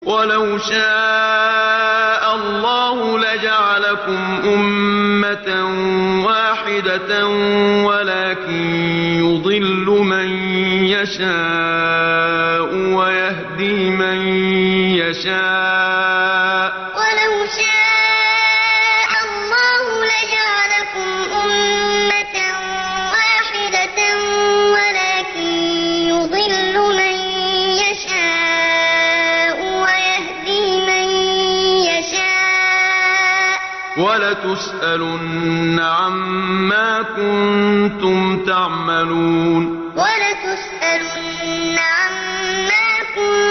ولو شاء الله لجعلكم أمة واحدة ولكن يضل من يشاء ويهدي من يشاء ولو شاء الله لجعلكم أمة واحدة ولكن يضل من يشاء ويهدي من يشاء ولتسألن عما كنتم تعملون ولتسألن عما كنتم